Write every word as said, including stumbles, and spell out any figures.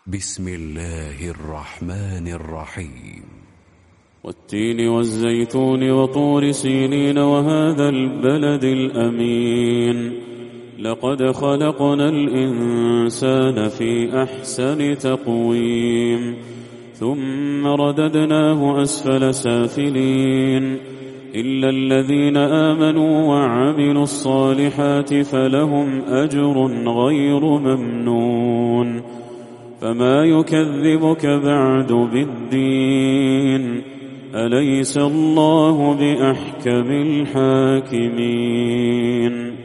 بسم الله الرحمن الرحيم. والتين والزيتون وطور سينين وهذا البلد الأمين لقد خلقنا الإنسان في أحسن تقويم ثم رددناه أسفل سافلين إلا الذين آمنوا وعملوا الصالحات فلهم أجر غير ممنون فما يكذبك بعد بالدين أليس الله بأحكم الحاكمين.